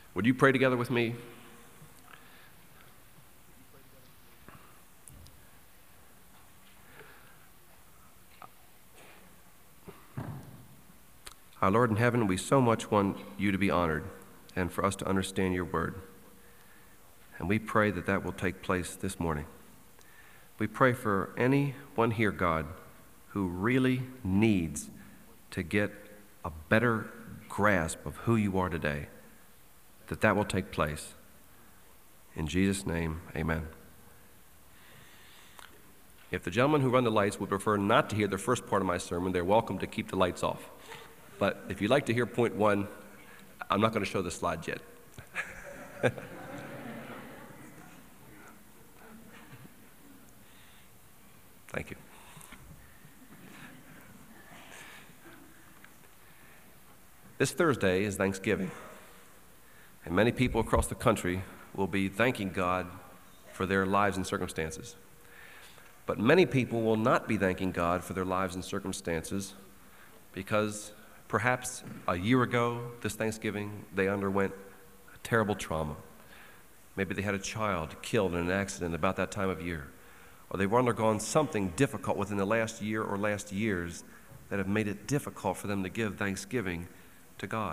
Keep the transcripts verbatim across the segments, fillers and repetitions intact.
Would you pray together with me? Our Lord in heaven, we so much want you to be honored and for us to understand your word. And we pray that that will take place this morning. We pray for anyone here, God, who really needs to get a better grasp of who you are today, that that will take place. In Jesus' name, amen. If the gentlemen who run the lights would prefer not to hear the first part of my sermon, they're welcome to keep the lights off. But if you'd like to hear point one, I'm not going to show the slide yet. Thank you. This Thursday is Thanksgiving, and many people across the country will be thanking God for their lives and circumstances. But many people will not be thanking God for their lives and circumstances because perhaps a year ago this Thanksgiving they underwent a terrible trauma. Maybe they had a child killed in an accident about that time of year, or they've undergone something difficult within the last year or last years that have made it difficult for them to give thanksgiving to God.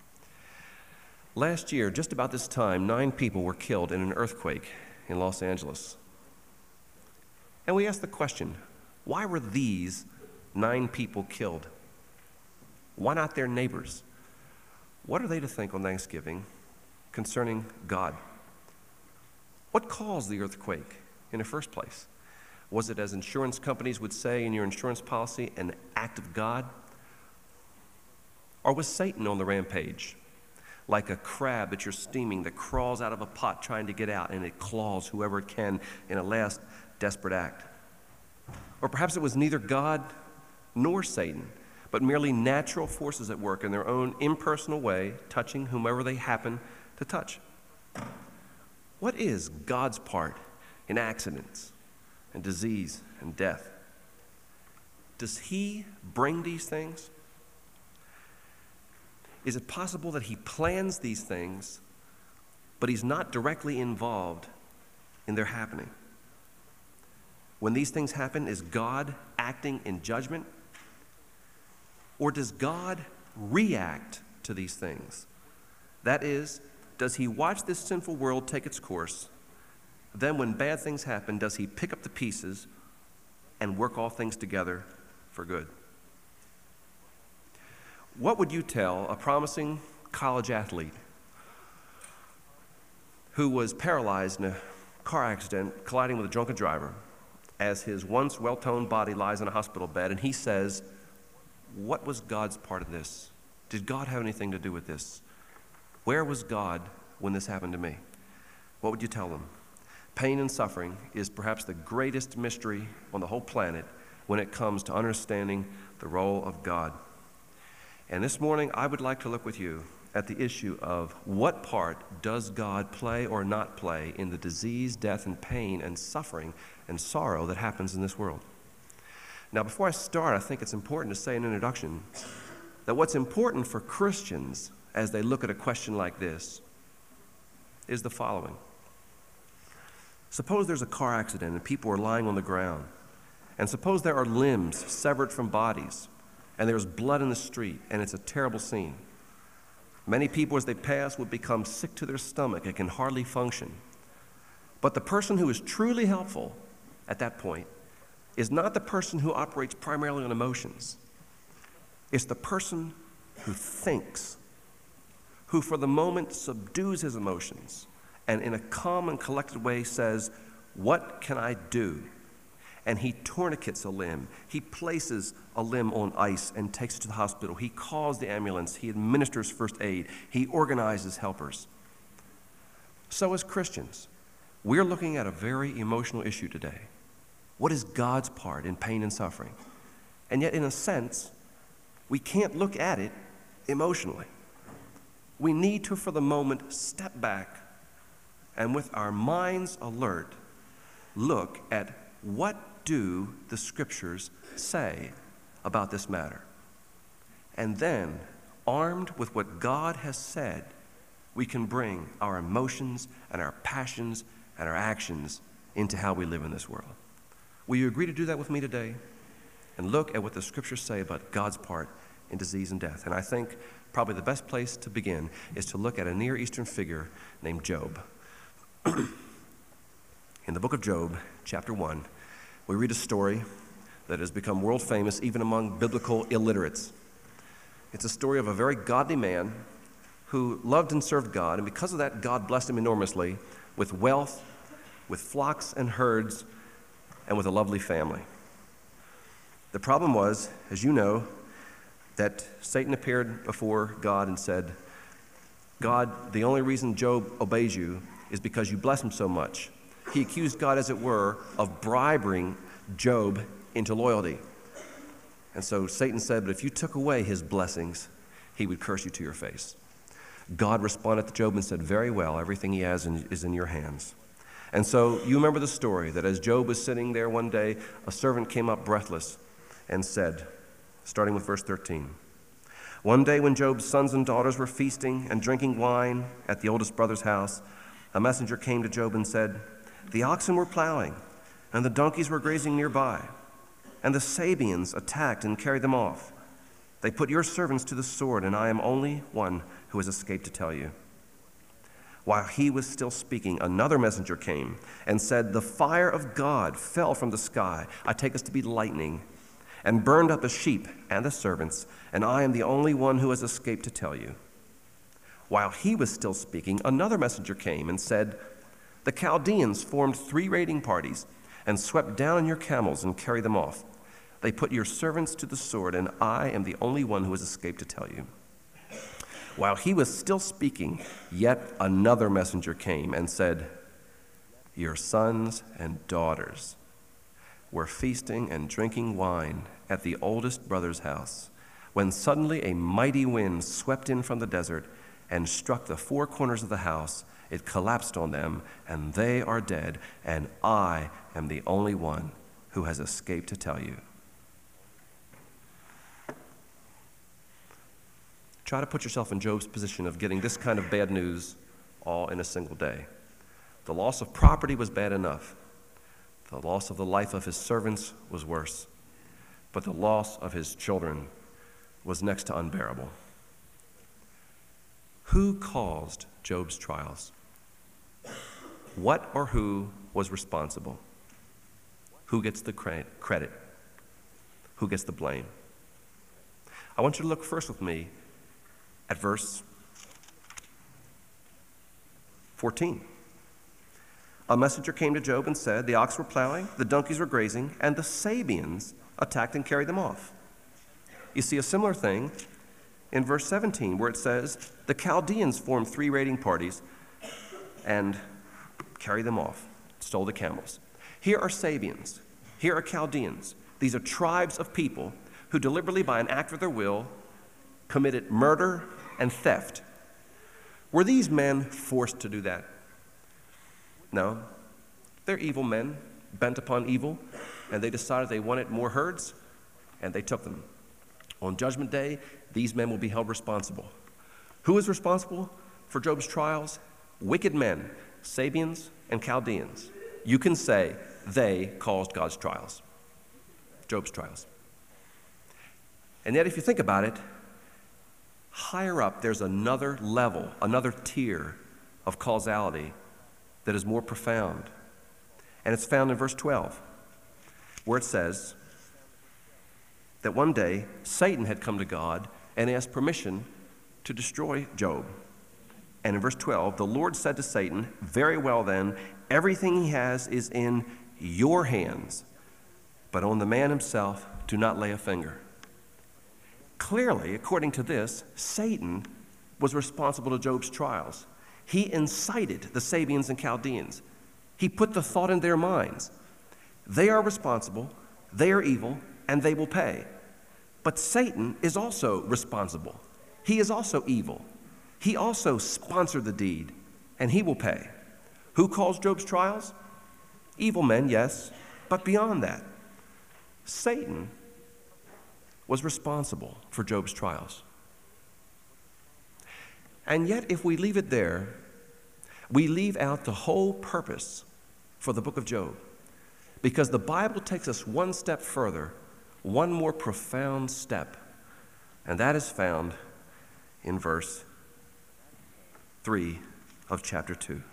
Last year, just about this time, nine people were killed in an earthquake in Los Angeles. And we asked the question, why were these nine people killed? Why not their neighbors? What are they to think on Thanksgiving concerning God? What caused the earthquake in the first place? Was it, as insurance companies would say in your insurance policy, an act of God? Or was Satan on the rampage, like a crab that you're steaming that crawls out of a pot trying to get out and it claws whoever it can in a last desperate act? Or perhaps it was neither God nor Satan, but merely natural forces at work in their own impersonal way, touching whomever they happen to touch. What is God's part in accidents and disease and death? Does he bring these things? Is it possible that he plans these things, but he's not directly involved in their happening? When these things happen, is God acting in judgment? Or does God react to these things? That is, does he watch this sinful world take its course? Then when bad things happen, does he pick up the pieces and work all things together for good? What would you tell a promising college athlete who was paralyzed in a car accident colliding with a drunken driver as his once well-toned body lies in a hospital bed, and he says, what was God's part of this? Did God have anything to do with this? Where was God when this happened to me? What would you tell them? Pain and suffering is perhaps the greatest mystery on the whole planet when it comes to understanding the role of God. And this morning, I would like to look with you at the issue of what part does God play or not play in the disease, death, and pain and suffering and sorrow that happens in this world. Now, before I start, I think it's important to say in introduction that what's important for Christians as they look at a question like this is the following. Suppose there's a car accident and people are lying on the ground, and suppose there are limbs severed from bodies, and there's blood in the street, and it's a terrible scene. Many people, as they pass, would become sick to their stomach and can hardly function. But the person who is truly helpful at that point is not the person who operates primarily on emotions. It's the person who thinks, who for the moment subdues his emotions and in a calm and collected way says, what can I do? And he tourniquets a limb. He places a limb on ice and takes it to the hospital. He calls the ambulance. He administers first aid. He organizes helpers. So as Christians, we're looking at a very emotional issue today. What is God's part in pain and suffering? And yet, in a sense, we can't look at it emotionally. We need to, for the moment, step back and with our minds alert, look at what do the Scriptures say about this matter? And then, armed with what God has said, we can bring our emotions and our passions and our actions into how we live in this world. Will you agree to do that with me today? And look at what the scriptures say about God's part in disease and death. And I think probably the best place to begin is to look at a Near Eastern figure named Job. In the book of Job, chapter one, we read a story that has become world famous even among biblical illiterates. It's a story of a very godly man who loved and served God, and because of that, God blessed him enormously with wealth, with flocks and herds, and with a lovely family. The problem was, as you know, that Satan appeared before God and said, God, the only reason Job obeys you is because you bless him so much. He accused God, as it were, of bribing Job into loyalty. And so Satan said, but if you took away his blessings, he would curse you to your face. God responded to Job and said, very well, everything he has in, is in your hands. And so you remember the story that as Job was sitting there one day, a servant came up breathless and said, starting with verse thirteen, one day when Job's sons and daughters were feasting and drinking wine at the oldest brother's house, a messenger came to Job and said, the oxen were plowing, and the donkeys were grazing nearby, and the Sabeans attacked and carried them off. They put your servants to the sword, and I am only one who has escaped to tell you. While he was still speaking, another messenger came and said, the fire of God fell from the sky, I take us to be lightning, and burned up the sheep and the servants, and I am the only one who has escaped to tell you. While he was still speaking, another messenger came and said, the Chaldeans formed three raiding parties and swept down on your camels and carried them off. They put your servants to the sword, and I am the only one who has escaped to tell you. While he was still speaking, yet another messenger came and said, your sons and daughters were feasting and drinking wine at the oldest brother's house, when suddenly a mighty wind swept in from the desert and struck the four corners of the house. It collapsed on them, and they are dead, and I am the only one who has escaped to tell you. Try to put yourself in Job's position of getting this kind of bad news all in a single day. The loss of property was bad enough. The loss of the life of his servants was worse. But the loss of his children was next to unbearable. Who caused Job's trials? What or who was responsible? Who gets the credit? Who gets the blame? I want you to look first with me at verse fourteen. A messenger came to Job and said, the ox were plowing, the donkeys were grazing, and the Sabeans attacked and carried them off. You see a similar thing in verse seventeen, where it says, the Chaldeans formed three raiding parties and carried them off, stole the camels. Here are Sabeans. Here are Chaldeans. These are tribes of people who deliberately, by an act of their will, committed murder and theft. Were these men forced to do that? No. They're evil men, bent upon evil, and they decided they wanted more herds, and they took them. On Judgment Day, these men will be held responsible. Who is responsible for Job's trials? Wicked men, Sabeans and Chaldeans. You can say they caused God's trials, Job's trials. And yet, if you think about it, higher up, there's another level, another tier of causality that is more profound. And it's found in verse twelve, where it says that one day Satan had come to God and asked permission to destroy Job. And in verse twelve, the Lord said to Satan, very well then, everything he has is in your hands, but on the man himself do not lay a finger. Clearly, according to this, Satan was responsible to Job's trials. He incited the Sabeans and Chaldeans. He put the thought in their minds. They are responsible, they are evil, and they will pay. But Satan is also responsible. He is also evil. He also sponsored the deed, and he will pay. Who caused Job's trials? Evil men, yes, but beyond that, Satan was responsible for Job's trials. And yet, if we leave it there, we leave out the whole purpose for the book of Job. Because the Bible takes us one step further, one more profound step, and that is found in verse three of chapter two.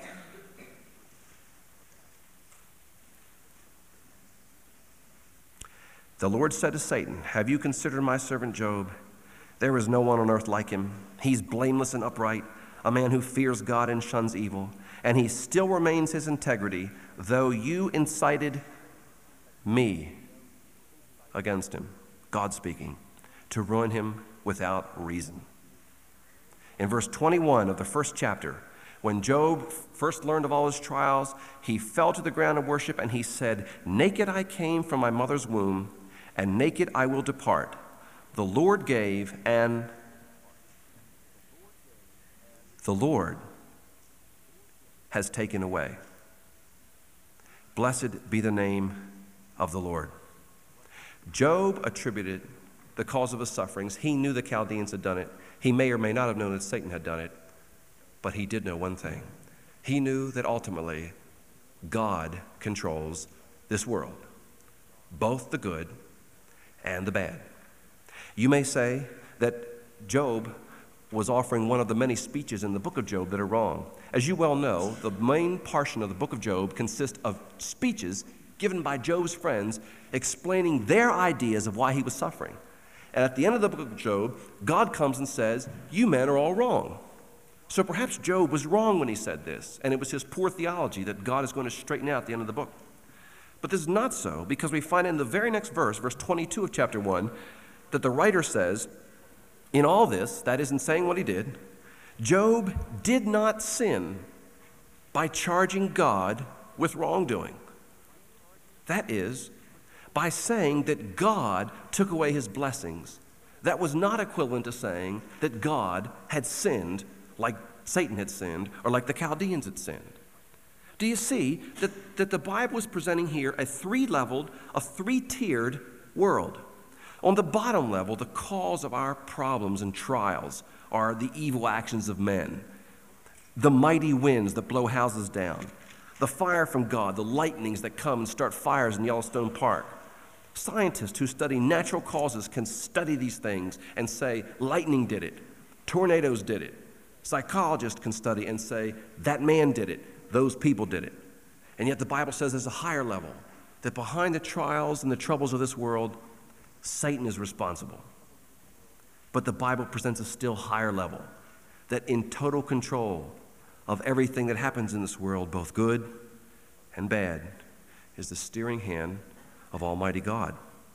The Lord said to Satan, "Have you considered my servant Job? There is no one on earth like him. He's blameless and upright, a man who fears God and shuns evil, and he still remains his integrity, though you incited me against him," God speaking, "to ruin him without reason." In verse twenty-one of the first chapter, when Job first learned of all his trials, he fell to the ground in worship and he said, "Naked I came from my mother's womb, and naked I will depart. The Lord gave, and the Lord has taken away. Blessed be the name of the Lord." Job attributed the cause of his sufferings. He knew the Chaldeans had done it. He may or may not have known that Satan had done it, but he did know one thing. He knew that ultimately God controls this world, both the good and the bad. You may say that Job was offering one of the many speeches in the book of Job that are wrong. As you well know, the main portion of the book of Job consists of speeches given by Job's friends explaining their ideas of why he was suffering. And at the end of the book of Job, God comes and says, "You men are all wrong." So perhaps Job was wrong when he said this, and it was his poor theology that God is going to straighten out at the end of the book. But this is not so, because we find in the very next verse, verse twenty-two of chapter one, that the writer says, in all this, that is in saying what he did, Job did not sin by charging God with wrongdoing. That is, by saying that God took away his blessings. That was not equivalent to saying that God had sinned like Satan had sinned or like the Chaldeans had sinned. Do you see that, that the Bible is presenting here a three-leveled, a three-tiered world? On the bottom level, the cause of our problems and trials are the evil actions of men, the mighty winds that blow houses down, the fire from God, the lightnings that come and start fires in Yellowstone Park. Scientists who study natural causes can study these things and say, lightning did it, tornadoes did it. Psychologists can study and say, that man did it, those people did it. And yet the Bible says there's a higher level, that behind the trials and the troubles of this world, Satan is responsible. But the Bible presents a still higher level, that in total control of everything that happens in this world, both good and bad, is the steering hand of Almighty God.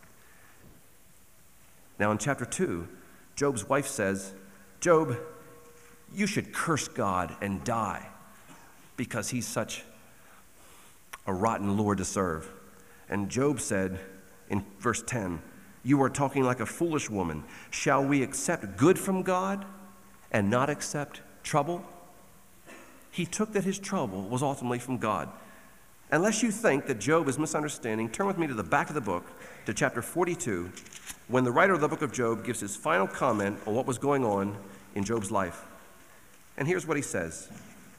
Now in chapter two, Job's wife says, "Job, you should curse God and die because he's such a rotten Lord to serve." And Job said in verse ten, "You are talking like a foolish woman. Shall we accept good from God and not accept trouble?" He took that his trouble was ultimately from God. Unless you think that Job is misunderstanding, turn with me to the back of the book, to chapter forty-two, when the writer of the book of Job gives his final comment on what was going on in Job's life. And here's what he says.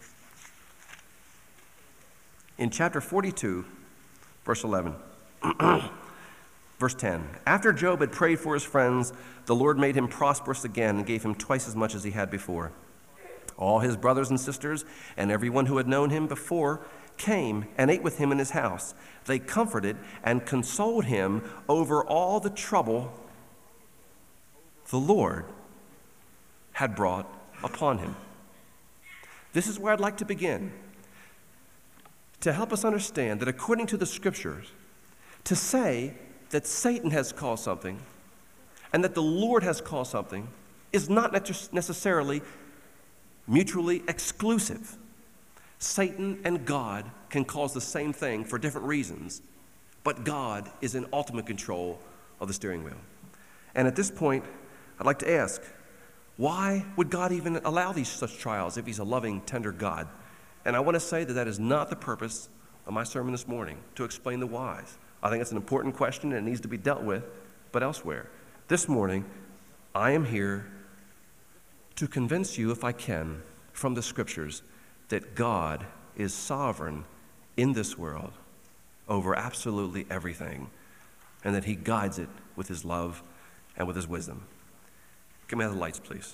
In chapter forty-two, verse eleven, verse ten, "After Job had prayed for his friends, the Lord made him prosperous again and gave him twice as much as he had before. All his brothers and sisters and everyone who had known him before came and ate with him in his house. They comforted and consoled him over all the trouble the Lord had brought upon him." This is where I'd like to begin, to help us understand that according to the Scriptures, to say that Satan has caused something and that the Lord has caused something is not necessarily mutually exclusive. Satan and God can cause the same thing for different reasons, but God is in ultimate control of the steering wheel. And at this point, I'd like to ask, why would God even allow these such trials if he's a loving, tender God? And I want to say that that is not the purpose of my sermon this morning, to explain the whys. I think it's an important question and it needs to be dealt with, but elsewhere. This morning, I am here to convince you, if I can, from the scriptures, that God is sovereign in this world over absolutely everything, and that he guides it with his love and with his wisdom. Can we have the lights, please?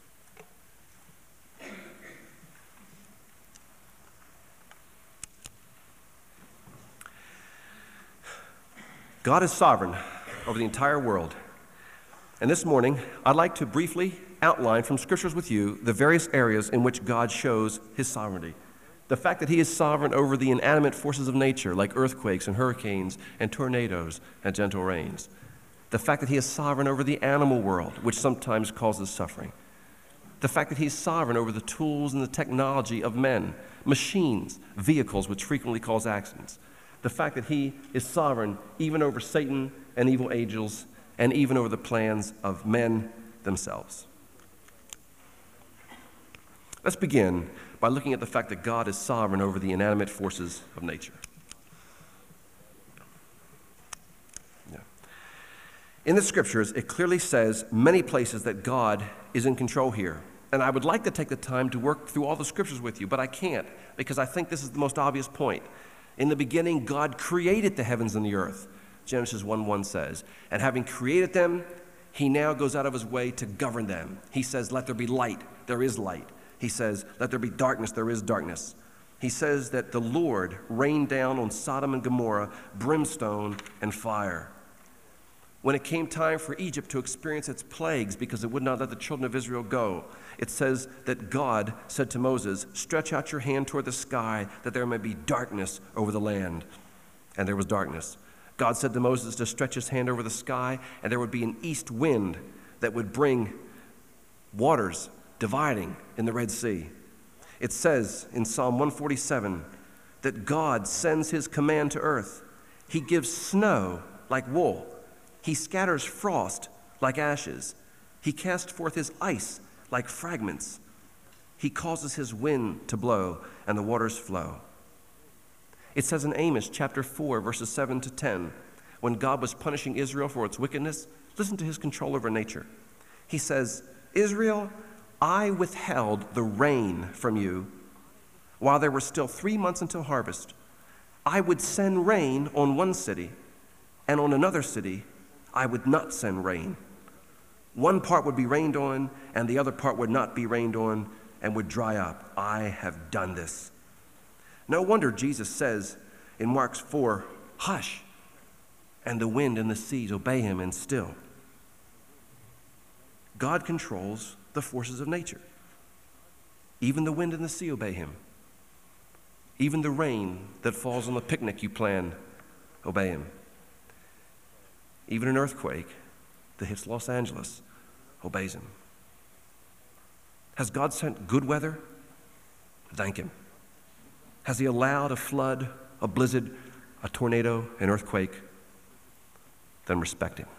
God is sovereign over the entire world. And this morning, I'd like to briefly outline from scriptures with you the various areas in which God shows his sovereignty. The fact that he is sovereign over the inanimate forces of nature, like earthquakes and hurricanes and tornadoes and gentle rains. The fact that he is sovereign over the animal world, which sometimes causes suffering. The fact that he is sovereign over the tools and the technology of men, machines, vehicles, which frequently cause accidents. The fact that he is sovereign even over Satan and evil angels, and even over the plans of men themselves. Let's begin by looking at the fact that God is sovereign over the inanimate forces of nature. Yeah. In the scriptures, it clearly says many places that God is in control here. And I would like to take the time to work through all the scriptures with you, but I can't, because I think this is the most obvious point. In the beginning, God created the heavens and the earth, Genesis one one says. And having created them, he now goes out of his way to govern them. He says, let there be light, there is light. He says, let there be darkness, there is darkness. He says that the Lord rained down on Sodom and Gomorrah brimstone and fire. When it came time for Egypt to experience its plagues because it would not let the children of Israel go, it says that God said to Moses, stretch out your hand toward the sky that there may be darkness over the land. And there was darkness. God said to Moses to stretch his hand over the sky, and there would be an east wind that would bring waters dividing in the Red Sea. It says in Psalm one forty-seven that God sends his command to earth. He gives snow like wool. He scatters frost like ashes. He casts forth his ice like fragments. He causes his wind to blow and the waters flow. It says in Amos chapter four, verses seven to ten, when God was punishing Israel for its wickedness, listen to his control over nature. He says, Israel, I withheld the rain from you while there were still three months until harvest. I would send rain on one city, and on another city I would not send rain. One part would be rained on, and the other part would not be rained on and would dry up. I have done this. No wonder Jesus says in Mark four, hush, and the wind and the seas obey him and still. God controls the forces of nature. Even the wind and the sea obey him. Even the rain that falls on the picnic you plan obey him. Even an earthquake that hits Los Angeles obeys him. Has God sent good weather? Thank him. Has he allowed a flood, a blizzard, a tornado, an earthquake? Then respect him.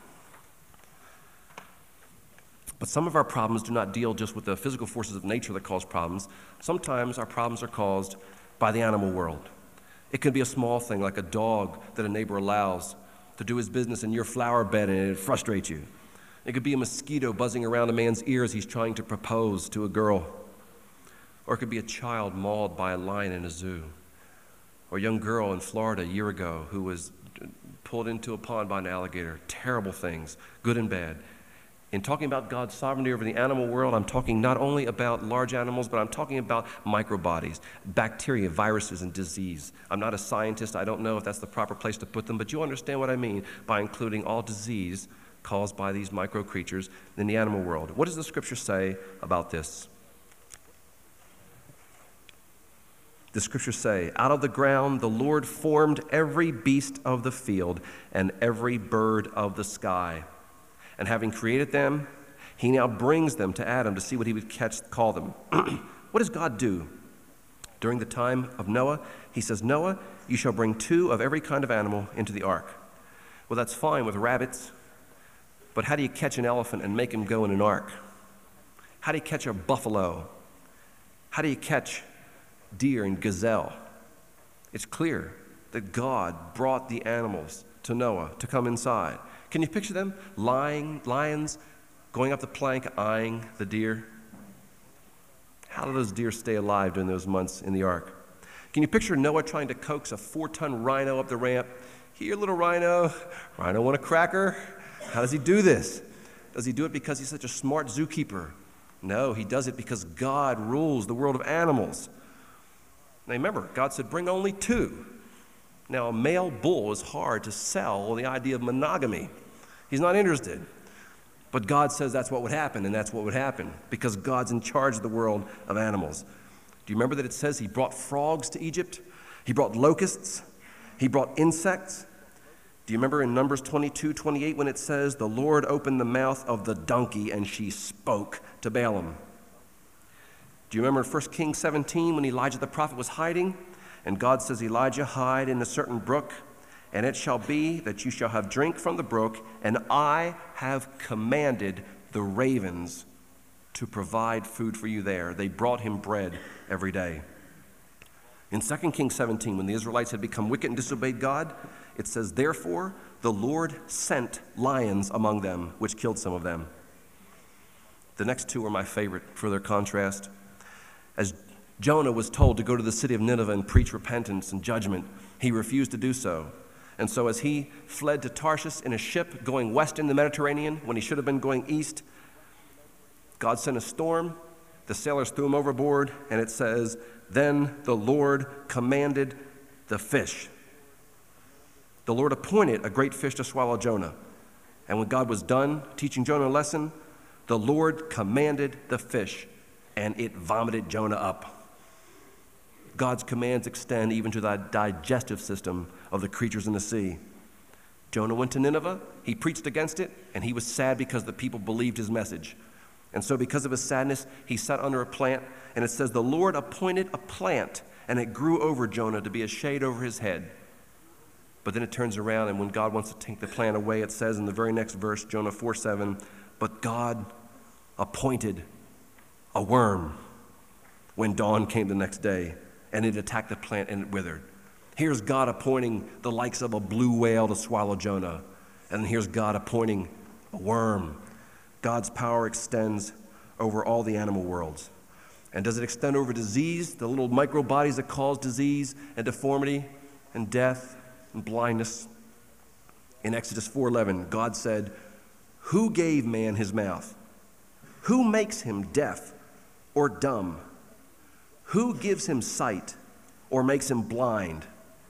But some of our problems do not deal just with the physical forces of nature that cause problems. Sometimes our problems are caused by the animal world. It could be a small thing like a dog that a neighbor allows to do his business in your flower bed and it frustrates you. It could be a mosquito buzzing around a man's ear as he's trying to propose to a girl. Or it could be a child mauled by a lion in a zoo. Or a young girl in Florida a year ago who was pulled into a pond by an alligator. Terrible things, good and bad. In talking about God's sovereignty over the animal world, I'm talking not only about large animals, but I'm talking about microbodies, bacteria, viruses, and disease. I'm not a scientist. I don't know if that's the proper place to put them, but you understand what I mean by including all disease caused by these micro creatures in the animal world. What does the scripture say about this? The scriptures say, out of the ground the Lord formed every beast of the field and every bird of the sky. And having created them, he now brings them to Adam to see what he would catch, call them. What does God do? During the time of Noah, he says, Noah, you shall bring two of every kind of animal into the ark. Well, that's fine with rabbits, but how do you catch an elephant and make him go in an ark? How do you catch a buffalo? How do you catch deer and gazelle? It's clear that God brought the animals to Noah to come inside. Can you picture them? Lying, lions going up the plank, eyeing the deer. How do those deer stay alive during those months in the ark? Can you picture Noah trying to coax a four-ton rhino up the ramp? Here, little rhino. Rhino want a cracker? How does he do this? Does he do it because he's such a smart zookeeper? No, he does it because God rules the world of animals. Now remember, God said, bring only two. Now, a male bull is hard to sell the idea of monogamy. He's not interested. But God says that's what would happen, and that's what would happen, because God's in charge of the world of animals. Do you remember that it says he brought frogs to Egypt? He brought locusts. He brought insects. Do you remember in Numbers twenty-two, twenty-eight when it says, the Lord opened the mouth of the donkey and she spoke to Balaam? Do you remember in First Kings seventeen when Elijah the prophet was hiding? And God says, Elijah, hide in a certain brook, and it shall be that you shall have drink from the brook, and I have commanded the ravens to provide food for you there. They brought him bread every day. In Second Kings seventeen, when the Israelites had become wicked and disobeyed God, it says, therefore the Lord sent lions among them, which killed some of them. The next two are my favorite for their contrast. As Jonah was told to go to the city of Nineveh and preach repentance and judgment, he refused to do so. And so as he fled to Tarshish in a ship going west in the Mediterranean when he should have been going east, God sent a storm. The sailors threw him overboard, and it says, then the Lord commanded the fish. The Lord appointed a great fish to swallow Jonah. And when God was done teaching Jonah a lesson, the Lord commanded the fish, and it vomited Jonah up. God's commands extend even to the digestive system of the creatures in the sea. Jonah went to Nineveh, he preached against it, and he was sad because the people believed his message. And so because of his sadness, he sat under a plant, and it says the Lord appointed a plant, and it grew over Jonah to be a shade over his head. But then it turns around, and when God wants to take the plant away, it says in the very next verse, Jonah four seven, but God appointed a worm when dawn came the next day, and it attacked the plant and it withered. Here's God appointing the likes of a blue whale to swallow Jonah, and here's God appointing a worm. God's power extends over all the animal worlds. And does it extend over disease, the little microbodies that cause disease and deformity and death and blindness? In Exodus four eleven, God said, who gave man his mouth? Who makes him deaf or dumb? Who gives him sight or makes him blind?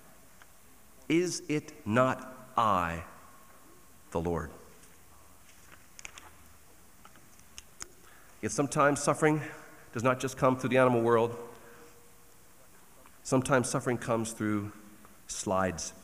Is it not I, the Lord? Yet sometimes suffering does not just come through the animal world. Sometimes suffering comes through slides.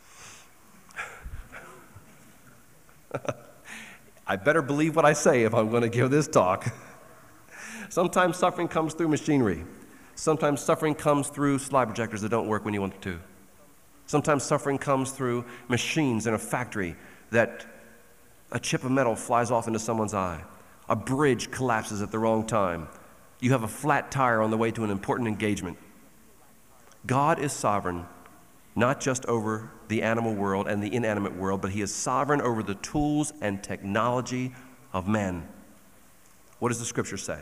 I better believe what I say if I'm going to give this talk. Sometimes suffering comes through machinery. Sometimes suffering comes through slide projectors that don't work when you want them to. Sometimes suffering comes through machines in a factory that a chip of metal flies off into someone's eye. A bridge collapses at the wrong time. You have a flat tire on the way to an important engagement. God is sovereign, not just over the animal world and the inanimate world, but he is sovereign over the tools and technology of men. What does the scripture say?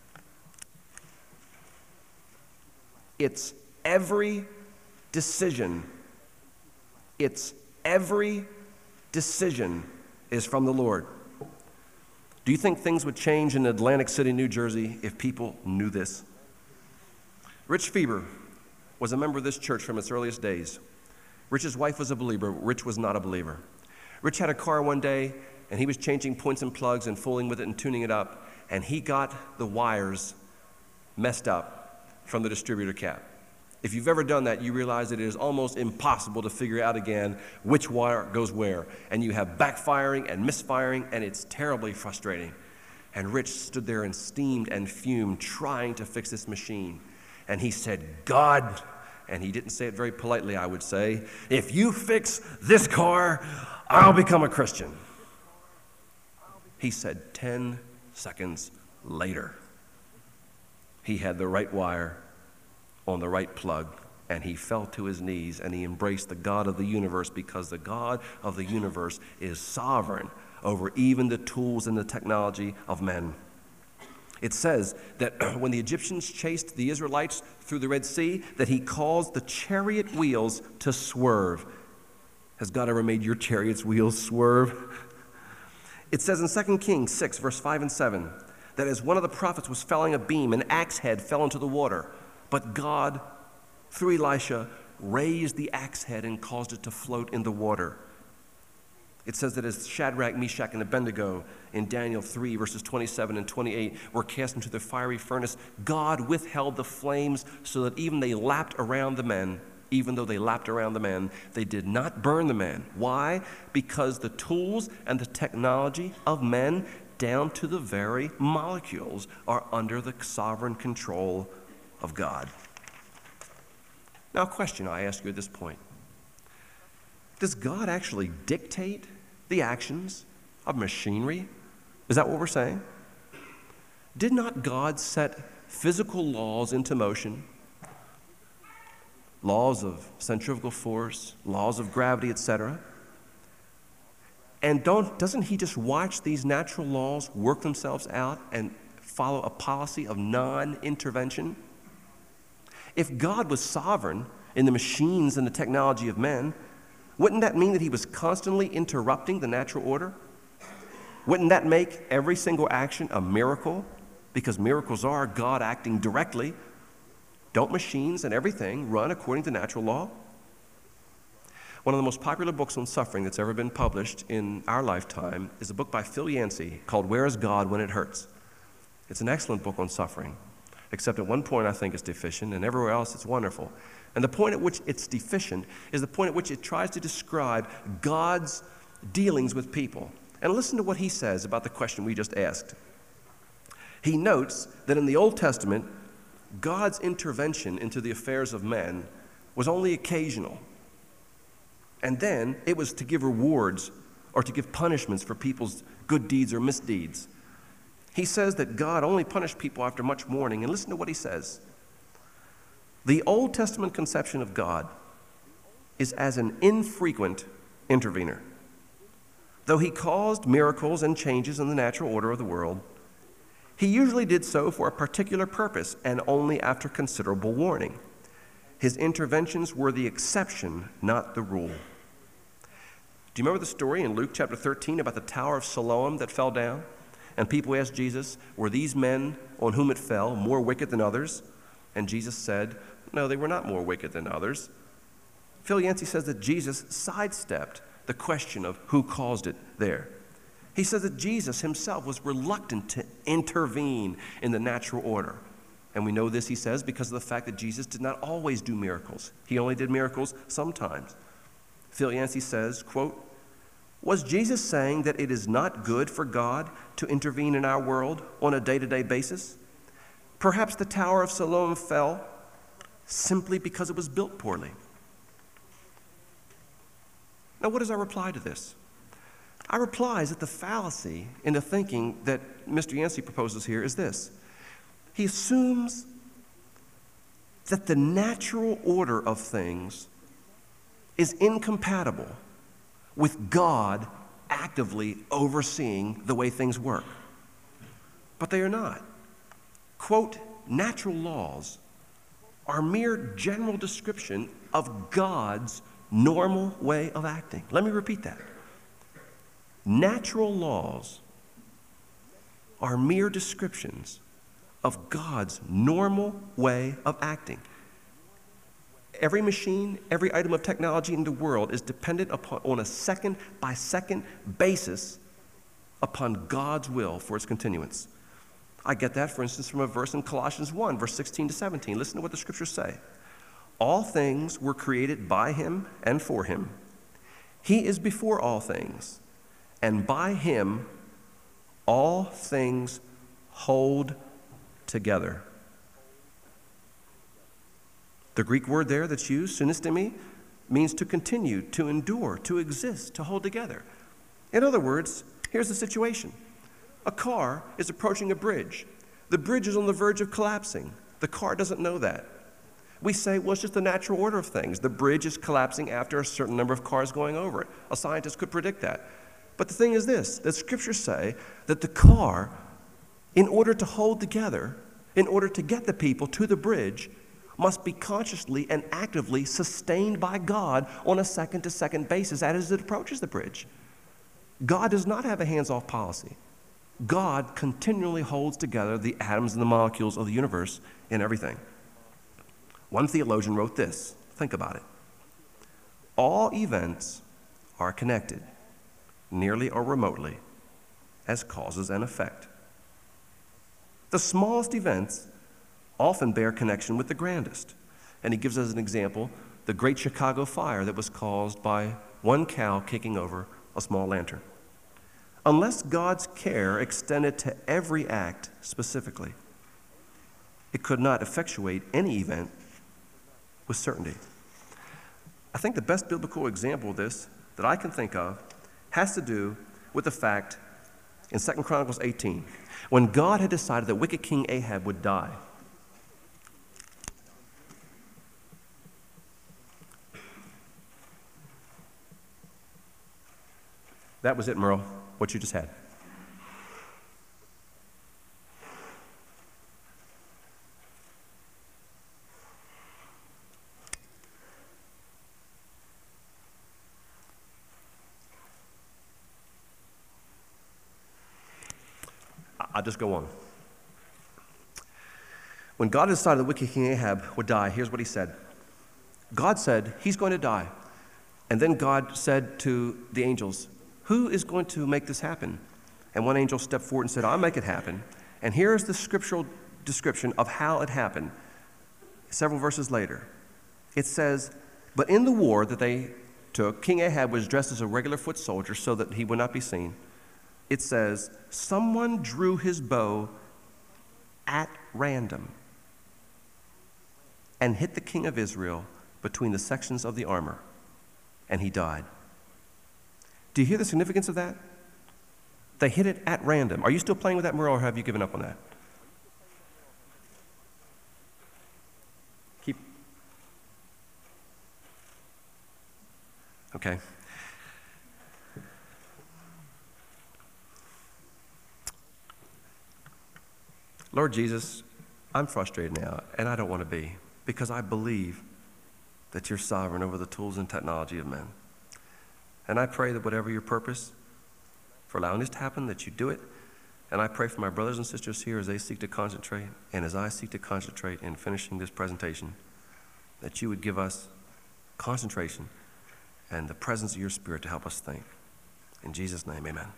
It's every decision. It's every decision is from the Lord. Do you think things would change in Atlantic City, New Jersey, if people knew this? Rich Feber was a member of this church from its earliest days. Rich's wife was a believer. Rich was not a believer. Rich had a car one day, and he was changing points and plugs and fooling with it and tuning it up, and he got the wires messed up from the distributor cap. If you've ever done that, you realize that it is almost impossible to figure out again which wire goes where. And you have backfiring and misfiring, and it's terribly frustrating. And Rich stood there and steamed and fumed, trying to fix this machine. And he said, God, and he didn't say it very politely, I would say, if you fix this car, I'll become a Christian. He said ten seconds later, he had the right wire on the right plug, and he fell to his knees and he embraced the God of the universe, because the God of the universe is sovereign over even the tools and the technology of men. It says that when the Egyptians chased the Israelites through the Red Sea, that he caused the chariot wheels to swerve. Has God ever made your chariot's wheels swerve? It says in Second Kings six, verse five and seven, that as one of the prophets was felling a beam, an axe head fell into the water. But God, through Elisha, raised the axe head and caused it to float in the water. It says that as Shadrach, Meshach, and Abednego in Daniel three, verses twenty-seven and twenty-eight, were cast into the fiery furnace, God withheld the flames so that even they lapped around the men, even though they lapped around the men, they did not burn the men. Why? Because the tools and the technology of men, down to the very molecules, are under the sovereign control of God. Now, a question I ask you at this point. Does God actually dictate the actions of machinery? Is that what we're saying? Did not God set physical laws into motion? Laws of centrifugal force, laws of gravity, et cetera. And don't, doesn't he just watch these natural laws work themselves out and follow a policy of non-intervention? If God was sovereign in the machines and the technology of men, wouldn't that mean that he was constantly interrupting the natural order? Wouldn't that make every single action a miracle? Because miracles are God acting directly. Don't machines and everything run according to natural law? One of the most popular books on suffering that's ever been published in our lifetime is a book by Phil Yancey called Where is God When It Hurts? It's an excellent book on suffering, except at one point I think it's deficient, and everywhere else it's wonderful. And the point at which it's deficient is the point at which it tries to describe God's dealings with people. And listen to what he says about the question we just asked. He notes that in the Old Testament, God's intervention into the affairs of men was only occasional. And then it was to give rewards or to give punishments for people's good deeds or misdeeds. He says that God only punished people after much mourning. And listen to what he says. The Old Testament conception of God is as an infrequent intervener. Though he caused miracles and changes in the natural order of the world, he usually did so for a particular purpose and only after considerable warning. His interventions were the exception, not the rule. Do you remember the story in Luke chapter thirteen about the Tower of Siloam that fell down? And people asked Jesus, were these men on whom it fell more wicked than others? And Jesus said, no, they were not more wicked than others. Phil Yancey says that Jesus sidestepped the question of who caused it there. He says that Jesus himself was reluctant to intervene in the natural order. And we know this, he says, because of the fact that Jesus did not always do miracles. He only did miracles sometimes. Phil Yancey says, quote, was Jesus saying that it is not good for God to intervene in our world on a day-to-day basis? Perhaps the Tower of Siloam fell simply because it was built poorly. Now, what is our reply to this? Our reply is that the fallacy in the thinking that Mister Yancey proposes here is this. He assumes that the natural order of things is incompatible with God actively overseeing the way things work. But they are not. Quote, natural laws are mere general description of God's normal way of acting. Let me repeat that. Natural laws are mere descriptions of God's normal way of acting. Every machine, every item of technology in the world is dependent upon, on a second-by-second basis upon God's will for its continuance. I get that, for instance, from a verse in Colossians one, verse sixteen to seventeen. Listen to what the scriptures say. All things were created by him and for him. He is before all things, and by him all things hold together. The Greek word there that's used, synestemi, means to continue, to endure, to exist, to hold together. In other words, here's the situation. A car is approaching a bridge. The bridge is on the verge of collapsing. The car doesn't know that. We say, well, it's just the natural order of things. The bridge is collapsing after a certain number of cars going over it. A scientist could predict that. But the thing is this, that scriptures say that the car in order to hold together, in order to get the people to the bridge, must be consciously and actively sustained by God on a second-to-second basis as it approaches the bridge. God does not have a hands-off policy. God continually holds together the atoms and the molecules of the universe in everything. One theologian wrote this. Think about it. All events are connected, nearly or remotely, as causes and effect. The smallest events often bear connection with the grandest. And he gives us an example, the Great Chicago Fire that was caused by one cow kicking over a small lantern. Unless God's care extended to every act specifically, it could not effectuate any event with certainty. I think the best biblical example of this that I can think of has to do with the fact in Second Chronicles eighteen, when God had decided that wicked King Ahab would die. That was it, Merle, what you just had. I'll just go on. When God decided that wicked King Ahab would die, here's what he said. God said, he's going to die. And then God said to the angels, who is going to make this happen? And one angel stepped forward and said, I'll make it happen. And here's the scriptural description of how it happened. Several verses later, it says, but in the war that they took, King Ahab was dressed as a regular foot soldier so that he would not be seen. It says, someone drew his bow at random and hit the king of Israel between the sections of the armor, and he died. Do you hear the significance of that? They hit it at random. Are you still playing with that, Merle, or have you given up on that? Keep. Okay. Lord Jesus, I'm frustrated now, and I don't want to be, because I believe that you're sovereign over the tools and technology of men. And I pray that whatever your purpose for allowing this to happen, that you do it. And I pray for my brothers and sisters here as they seek to concentrate, and as I seek to concentrate in finishing this presentation, that you would give us concentration and the presence of your Spirit to help us think. In Jesus' name, amen.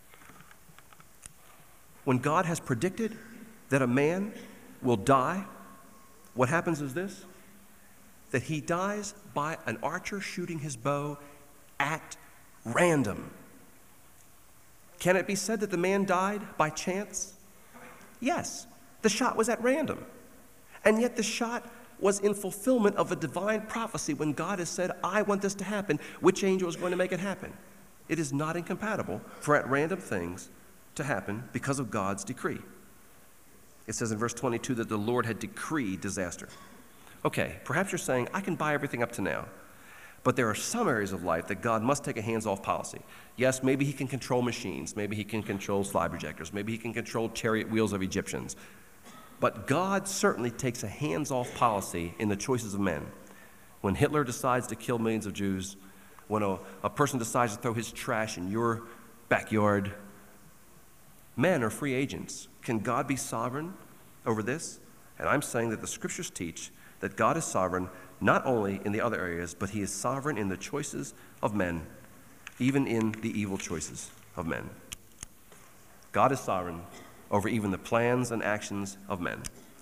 When God has predicted that a man will die, what happens is this, that he dies by an archer shooting his bow at random. Can it be said that the man died by chance? Yes, the shot was at random. And yet the shot was in fulfillment of a divine prophecy when God has said, I want this to happen. Which angel is going to make it happen? It is not incompatible for at random things to happen because of God's decree. It says in verse twenty-two that the Lord had decreed disaster. Okay, perhaps you're saying, I can buy everything up to now. But there are some areas of life that God must take a hands-off policy. Yes, maybe he can control machines. Maybe he can control slide projectors. Maybe he can control chariot wheels of Egyptians. But God certainly takes a hands-off policy in the choices of men. When Hitler decides to kill millions of Jews, when a, a person decides to throw his trash in your backyard, men are free agents. Can God be sovereign over this? And I'm saying that the scriptures teach that God is sovereign not only in the other areas, but he is sovereign in the choices of men, even in the evil choices of men. God is sovereign over even the plans and actions of men.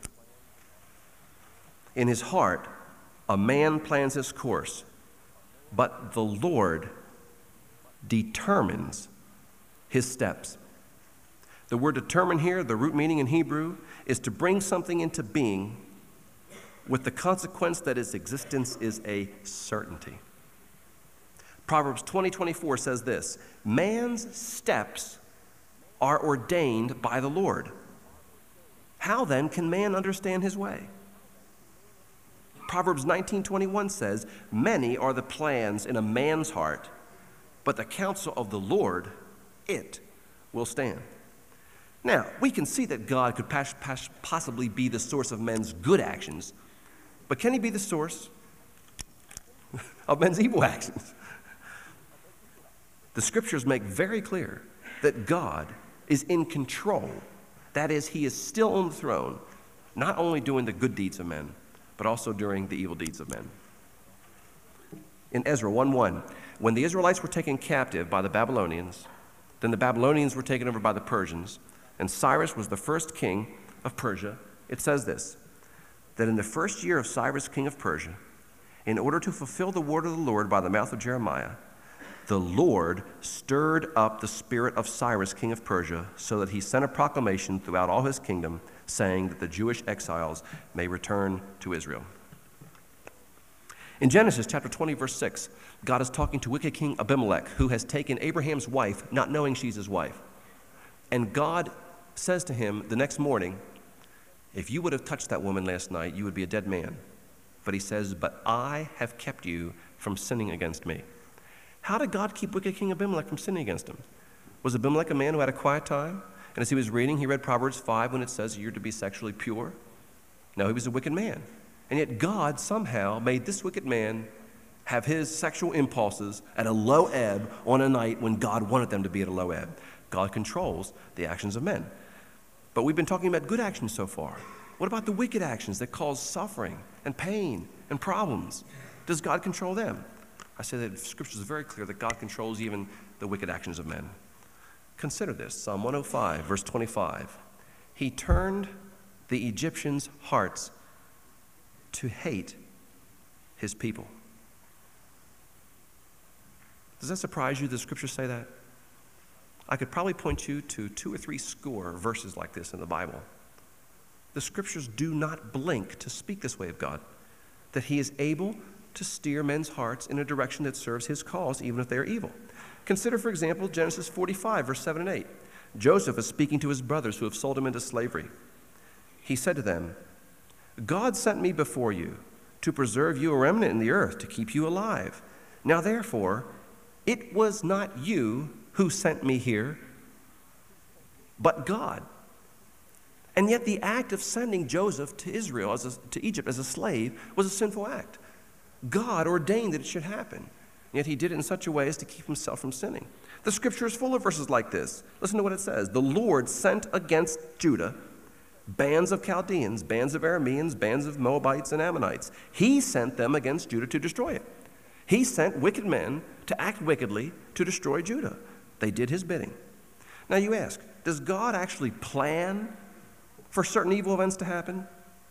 In his heart, a man plans his course, but the Lord determines his steps. The word determine here, the root meaning in Hebrew, is to bring something into being with the consequence that its existence is a certainty. Proverbs twenty twenty-four says this, man's steps are ordained by the Lord. How then can man understand his way? Proverbs nineteen twenty-one says, many are the plans in a man's heart, but the counsel of the Lord, it will stand. Now, we can see that God could pas- pas- possibly be the source of men's good actions, but can he be the source of men's evil actions? The scriptures make very clear that God is in control. That is, he is still on the throne, not only doing the good deeds of men, but also doing the evil deeds of men. In Ezra one one, when the Israelites were taken captive by the Babylonians, then the Babylonians were taken over by the Persians, and Cyrus was the first king of Persia, it says this, that in the first year of Cyrus, king of Persia, in order to fulfill the word of the Lord by the mouth of Jeremiah, the Lord stirred up the spirit of Cyrus, king of Persia, so that he sent a proclamation throughout all his kingdom, saying that the Jewish exiles may return to Israel. In Genesis chapter twenty, verse six, God is talking to wicked King Abimelech, who has taken Abraham's wife, not knowing she's his wife. And God says to him the next morning, if you would have touched that woman last night, you would be a dead man. But he says, but I have kept you from sinning against me. How did God keep wicked King Abimelech from sinning against him? Was Abimelech a man who had a quiet time? And as he was reading, he read Proverbs five when it says you're to be sexually pure? No, he was a wicked man. And yet God somehow made this wicked man have his sexual impulses at a low ebb on a night when God wanted them to be at a low ebb. God controls the actions of men. But we've been talking about good actions so far. What about the wicked actions that cause suffering and pain and problems? Does God control them? I say that Scripture is very clear that God controls even the wicked actions of men. Consider this, Psalm one oh five, verse twenty-five. He turned the Egyptians' hearts to hate his people. Does that surprise you that the Scriptures say that? I could probably point you to two or three score verses like this in the Bible. The Scriptures do not blink to speak this way of God, that he is able to steer men's hearts in a direction that serves his cause, even if they are evil. Consider, for example, Genesis forty-five, verse seven and eight. Joseph is speaking to his brothers who have sold him into slavery. He said to them, God sent me before you to preserve you a remnant in the earth, to keep you alive. Now therefore, it was not you who sent me here, but God. And yet the act of sending Joseph to Israel, as a, to Egypt as a slave, was a sinful act. God ordained that it should happen, yet he did it in such a way as to keep himself from sinning. The Scripture is full of verses like this. Listen to what it says. The Lord sent against Judah bands of Chaldeans, bands of Arameans, bands of Moabites and Ammonites. He sent them against Judah to destroy it. He sent wicked men to act wickedly to destroy Judah. They did his bidding. Now you ask, does God actually plan for certain evil events to happen?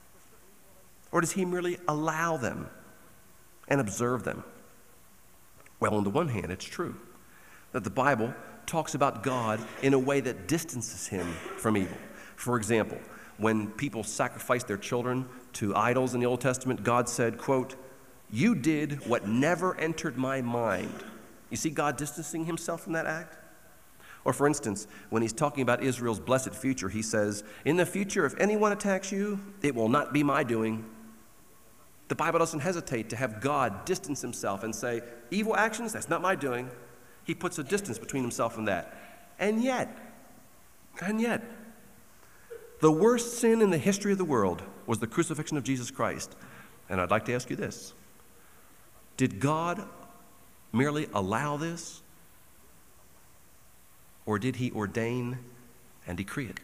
Or does he merely allow them and observe them? Well, on the one hand, it's true that the Bible talks about God in a way that distances him from evil. For example, when people sacrificed their children to idols in the Old Testament, God said, quote, you did what never entered my mind. You see God distancing himself from that act? Or for instance, when he's talking about Israel's blessed future, he says, in the future, if anyone attacks you, it will not be my doing. The Bible doesn't hesitate to have God distance himself and say, evil actions, that's not my doing. He puts a distance between himself and that. And yet, and yet, the worst sin in the history of the world was the crucifixion of Jesus Christ. And I'd like to ask you this. Did God merely allow this? Or did he ordain and decree it?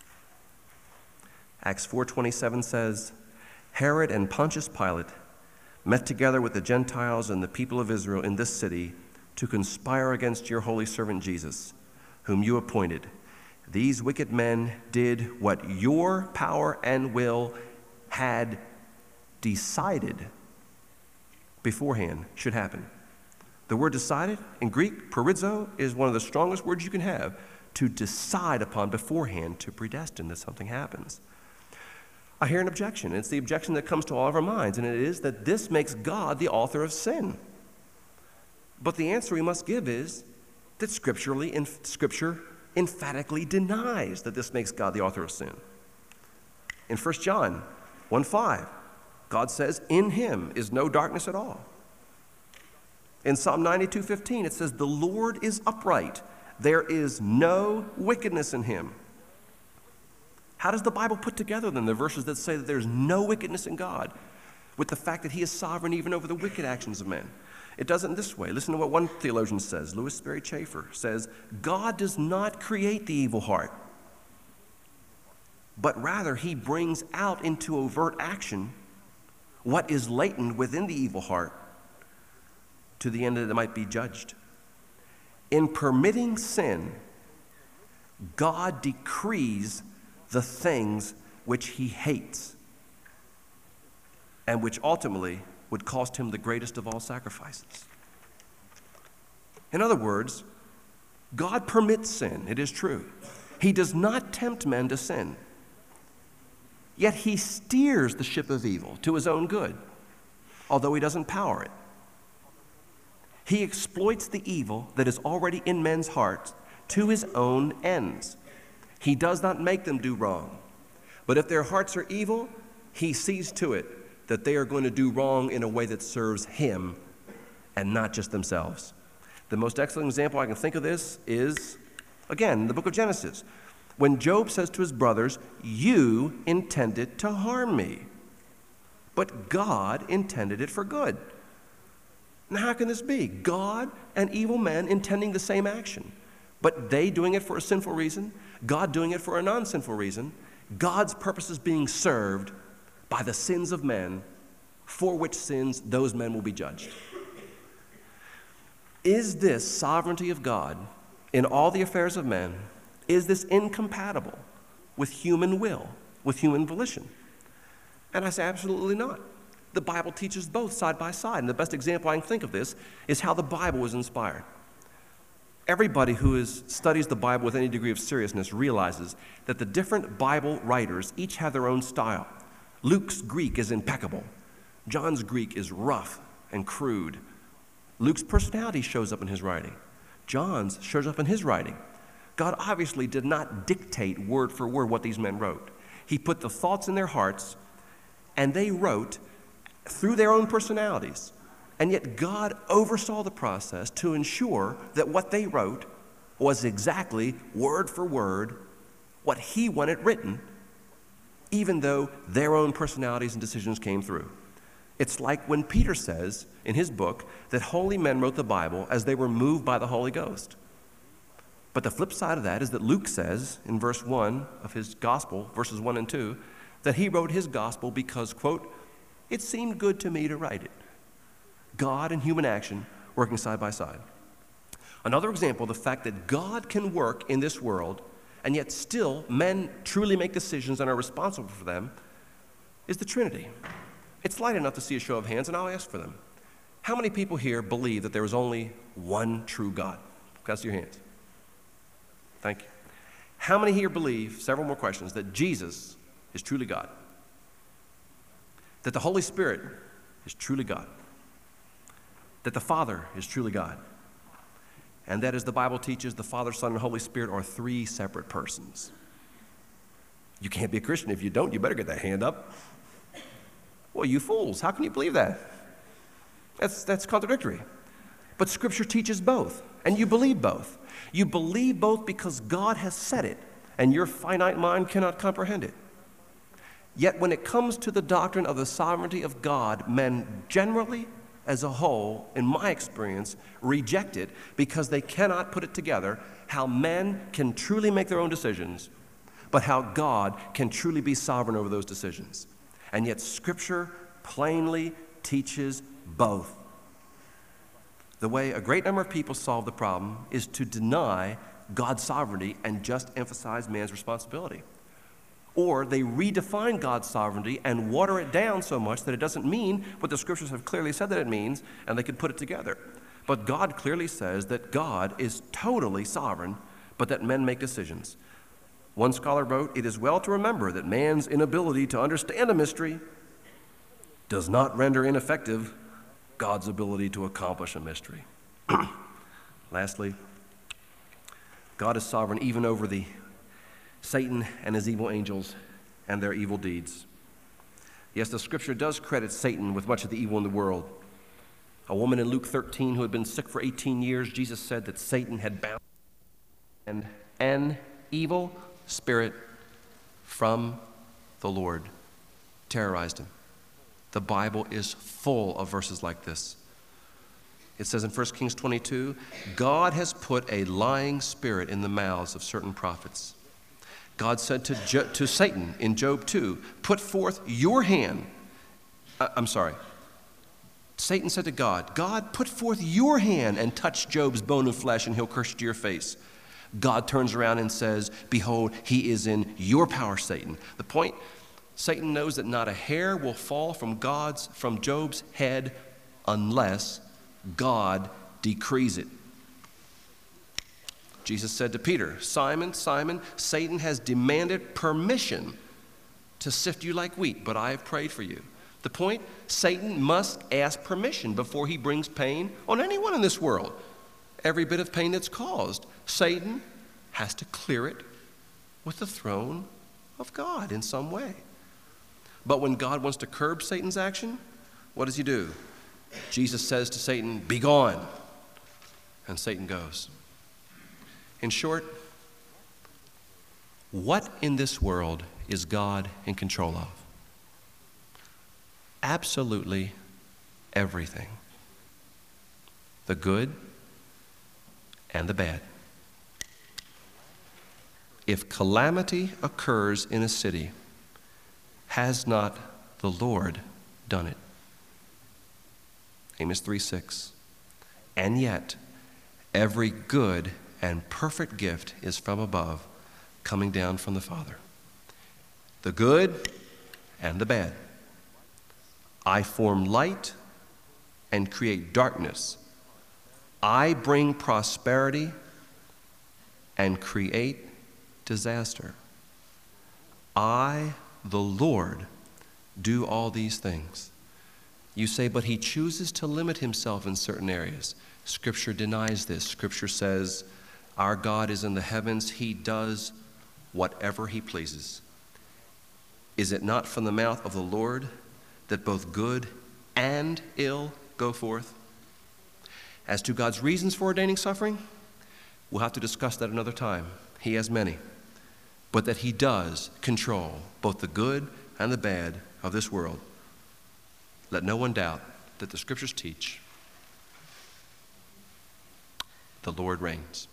Acts four twenty-seven says, Herod and Pontius Pilate met together with the Gentiles and the people of Israel in this city to conspire against your holy servant Jesus, whom you appointed. These wicked men did what your power and will had decided beforehand should happen. The word decided in Greek, perizo, is one of the strongest words you can have, to decide upon beforehand, to predestine that something happens. I hear an objection. It's the objection that comes to all of our minds, and it is that this makes God the author of sin. But the answer we must give is that scripturally, in, Scripture emphatically denies that this makes God the author of sin. In First John one five, God says, in him is no darkness at all. In Psalm ninety-two fifteen, it says, the Lord is upright. There is no wickedness in him. How does the Bible put together then the verses that say that there's no wickedness in God with the fact that he is sovereign even over the wicked actions of men? It does it in this way. Listen to what one theologian says. Louis Sperry Chafer says, God does not create the evil heart, but rather he brings out into overt action what is latent within the evil heart to the end that it might be judged. In permitting sin, God decrees the things which he hates and which ultimately would cost him the greatest of all sacrifices. In other words, God permits sin, it is true. He does not tempt men to sin. Yet he steers the ship of evil to his own good, although he doesn't power it. He exploits the evil that is already in men's hearts to his own ends. He does not make them do wrong. But if their hearts are evil, he sees to it that they are going to do wrong in a way that serves him and not just themselves. The most excellent example I can think of this is, again, the book of Genesis, when Job says to his brothers, you intended to harm me, but God intended it for good. Now, how can this be? God and evil men intending the same action, but they doing it for a sinful reason, God doing it for a non-sinful reason, God's purposes being served by the sins of men, for which sins those men will be judged. Is this sovereignty of God in all the affairs of men, is this incompatible with human will, with human volition? And I say absolutely not. The Bible teaches both side by side, and the best example I can think of this is how the Bible was inspired. Everybody who is, studies the Bible with any degree of seriousness realizes that the different Bible writers each have their own style. Luke's Greek is impeccable. John's Greek is rough and crude. Luke's personality shows up in his writing. John's shows up in his writing. God obviously did not dictate word for word what these men wrote. He put the thoughts in their hearts, and they wrote through their own personalities. And yet God oversaw the process to ensure that what they wrote was exactly word for word what he wanted written, even though their own personalities and decisions came through. It's like when Peter says in his book that holy men wrote the Bible as they were moved by the Holy Ghost. But the flip side of that is that Luke says in verse one of his gospel, verses one and two, that he wrote his gospel because, quote, it seemed good to me to write it. God and human action working side by side. Another example of the fact that God can work in this world and yet still men truly make decisions and are responsible for them is the Trinity. It's light enough to see a show of hands, and I'll ask for them. How many people here believe that there is only one true God? Can I see your hands? Thank you. How many here believe, several more questions, that Jesus is truly God? That the Holy Spirit is truly God? That the Father is truly God? And that, as the Bible teaches, the Father, Son, and Holy Spirit are three separate persons. You can't be a Christian if you don't. You better get that hand up. Well, you fools, how can you believe that? That's, that's contradictory. But Scripture teaches both, and you believe both. You believe both because God has said it, and your finite mind cannot comprehend it. Yet when it comes to the doctrine of the sovereignty of God, men generally, as a whole, in my experience, reject it because they cannot put it together how men can truly make their own decisions, but how God can truly be sovereign over those decisions. And yet Scripture plainly teaches both. The way a great number of people solve the problem is to deny God's sovereignty and just emphasize man's responsibility. Or they redefine God's sovereignty and water it down so much that it doesn't mean what the Scriptures have clearly said that it means, and they can put it together. But God clearly says that God is totally sovereign, but that men make decisions. One scholar wrote, it is well to remember that man's inability to understand a mystery does not render ineffective God's ability to accomplish a mystery. Lastly, God is sovereign even over the Satan and his evil angels and their evil deeds. Yes, the Scripture does credit Satan with much of the evil in the world. A woman in Luke thirteen who had been sick for eighteen years, Jesus said that Satan had bound and an evil spirit from the Lord terrorized him. The Bible is full of verses like this. It says in First Kings twenty-two, God has put a lying spirit in the mouths of certain prophets. God said to, Jo- to Satan in Job two, put forth your hand. Uh, I'm sorry. Satan said to God, God, put forth your hand and touch Job's bone and flesh, and he'll curse you to your face. God turns around and says, behold, he is in your power, Satan. The point, Satan knows that not a hair will fall from God's, from Job's head unless God decrees it. Jesus said to Peter, Simon, Simon, Satan has demanded permission to sift you like wheat, but I have prayed for you. The point, Satan must ask permission before he brings pain on anyone in this world. Every bit of pain that's caused, Satan has to clear it with the throne of God in some way. But when God wants to curb Satan's action, what does he do? Jesus says to Satan, be gone. And Satan goes. In short, what in this world is God in control of? Absolutely everything. The good and the bad. If calamity occurs in a city, has not the Lord done it? Amos three six. And yet, every good and perfect gift is from above, coming down from the Father. The good and the bad. I form light and create darkness. I bring prosperity and create disaster. I, the Lord, do all these things. You say, but he chooses to limit himself in certain areas. Scripture denies this. Scripture says, our God is in the heavens. He does whatever he pleases. Is it not from the mouth of the Lord that both good and ill go forth? As to God's reasons for ordaining suffering, we'll have to discuss that another time. He has many. But that he does control both the good and the bad of this world. Let no one doubt that the Scriptures teach the Lord reigns.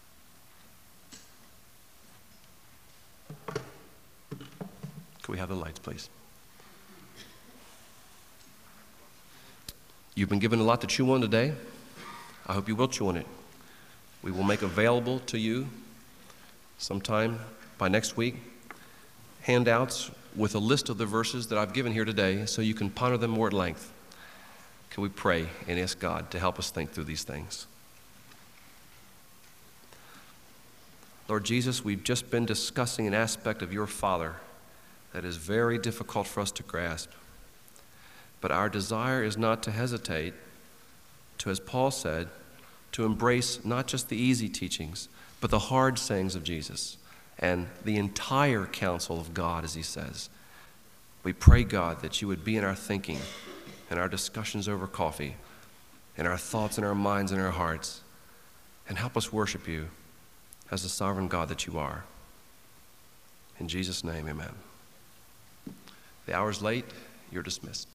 Can we have the lights, please? You've been given a lot to chew on today. I hope you will chew on it. We will make available to you sometime by next week handouts with a list of the verses that I've given here today so you can ponder them more at length. Can we pray and ask God to help us think through these things? Lord Jesus, we've just been discussing an aspect of your Father that is very difficult for us to grasp. But our desire is not to hesitate to, as Paul said, to embrace not just the easy teachings, but the hard sayings of Jesus and the entire counsel of God, as he says. We pray, God, that you would be in our thinking, in our discussions over coffee, in our thoughts, in our minds, in our hearts, and help us worship you as the sovereign God that you are. In Jesus' name, amen. The hour's late. You're dismissed.